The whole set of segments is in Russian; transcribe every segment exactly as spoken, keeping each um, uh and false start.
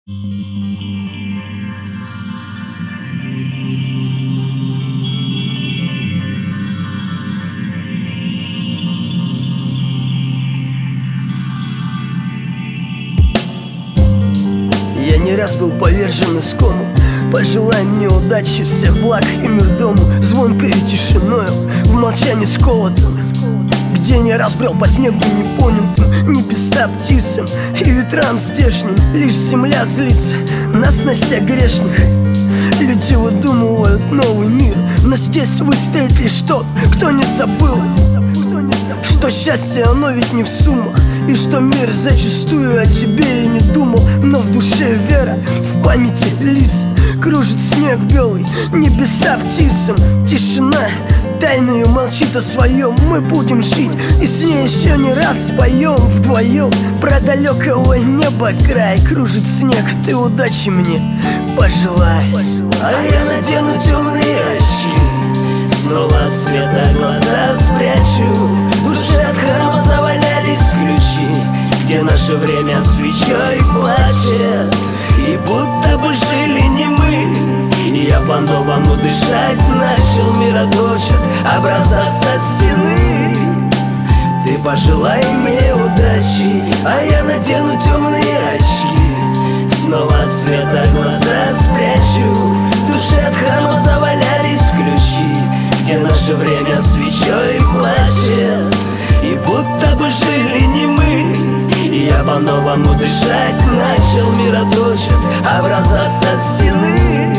Я не раз был повержен искому. Пожелай мне удачи, всех благ и мир дому, звонкой тишиною, в молчании сколотом, где не раз брел по снегу непонятым, небеса птицам и ветрам здешним. Лишь земля злится на сносях грешных. Люди выдумывают новый мир, но здесь выстоит лишь тот, кто не забыл, что счастье оно ведь не в суммах, и что мир зачастую о тебе и не думал. Но в душе вера, в памяти лица, кружит снег белый, небеса птицам. Тишина тайною молчит о своем. Мы будем жить и с ней еще не раз споем вдвоем. Про далекого неба край кружит снег, ты удачи мне пожелай. А я надену темные очки, снова от света глаза спрячу. В душе от храма завалялись ключи, где наше время свечой плачет. И будто бы жили не мы, и я по-новому дышать начал. Мироточат образа со стены. Ты пожелай мне удачи, а я надену темные очки, снова от света глаза спрячу. В душе от храма завалялись ключи, где наше время свечой плачет. И будто бы жили не мы, и я по-новому дышать начал. Мироточат образа со стены.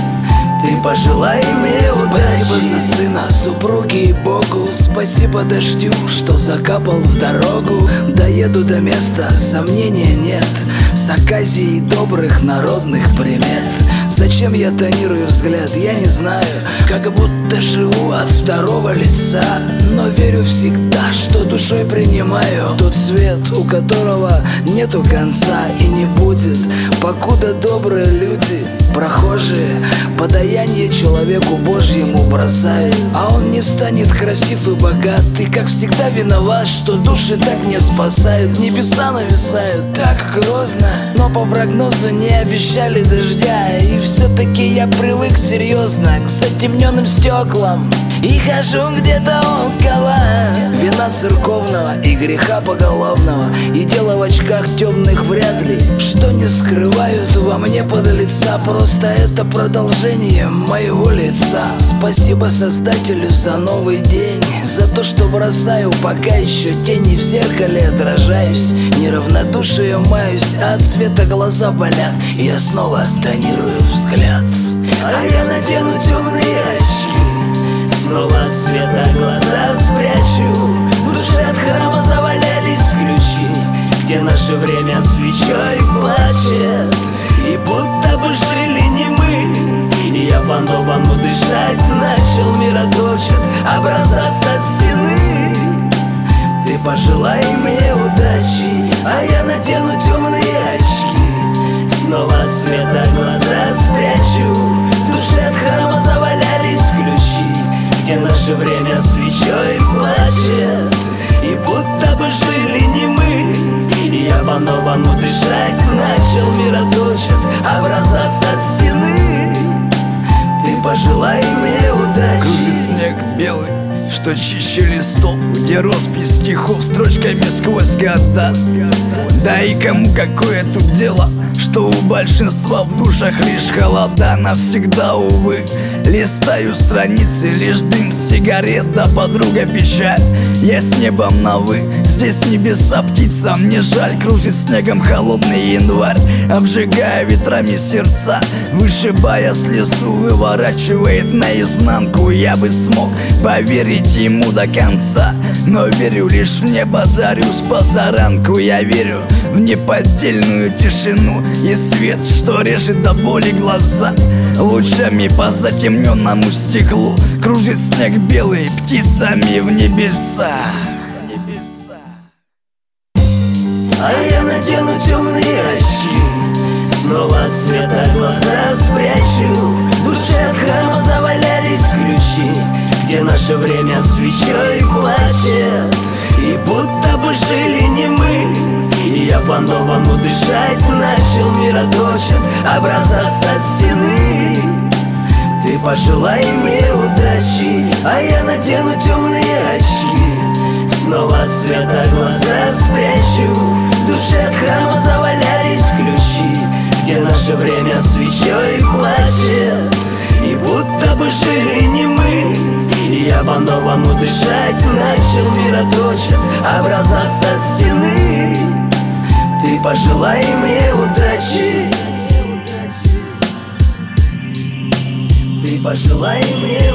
Ты пожелай мне удачи. Спасибо за сына, супруге и Богу. Спасибо дождю, что закапал в дорогу. Доеду до места, сомнения нет, с оказией добрых народных примет. Зачем я тонирую взгляд, я не знаю, как будто живу от второго лица. Но верю всегда, что душой принимаю тот свет, у которого нету конца и не будет, покуда добрые люди, прохожие, подаяние человеку Божьему бросают. А он не станет красив и богат, и как всегда виноват, что души так не спасают. Небеса нависают так грозно, но по прогнозу не обещали дождя. И все-таки я привык серьезно к затемненным стеклам и хожу где-то около вина церковного и греха поголовного. И дело в очках темных вряд ли, что не скрывают во мне подлеца. Просто это продолжение моего лица. Спасибо Создателю за новый день, за то, что бросаю пока еще тени. В зеркале отражаюсь, неравнодушием маюсь, а от света глаза болят, и я снова тонирую взгляд. А я надену темные очки, снова от света глаза спрячу. В душе от храма завалялись ключи, где наше время свечой плачет. И будто бы жили не мы, и я по-новому дышать начал. Мироточат образа со стены. Ты пожелай мне удачи, а я надену темные очки, снова от света глаза спрячу. В душе от храма завалялись ключи, где наше время свечой плачет. И будто бы жили не мы, и я по-новому дышать начал. Мироточат образа со стены. Ты пожелай мне удачи. Кружит снег белый, что чище листов, где роспись стихов строчками сквозь года. Да и кому какое тут дело, что у большинства в душах лишь холода. Навсегда, увы, листаю страницы, лишь дым сигарет да подруга печаль. Я с небом на вы, здесь небеса птицам не жаль. Кружит снегом холодный январь, обжигая ветрами сердца, вышибая слезу, выворачивает наизнанку. Я бы смог поверить ему до конца, но верю лишь в небо зарю с позаранку. Я верю в неподдельную тишину и свет, что режет до боли глаза. Лучами по затемненному стеклу кружит снег белый птицами в небеса. А я надену темные очки, снова от света глаза спрячу. В душе от храма завалялись ключи, где наше время свечой плачет. И будто бы жили не мы, и я по-новому дышать начал. Мироточат образа со стены. Ты пожелай мне удачи, а я надену темные очки. Снова от света глаза спрячу, в душе от храма завалялись ключи, где наше время свечой плачет, и будто бы жили не мы. И я по-новому дышать начал, мироточит образа со стены. Ты пожелай мне удачи, ты пожелай мне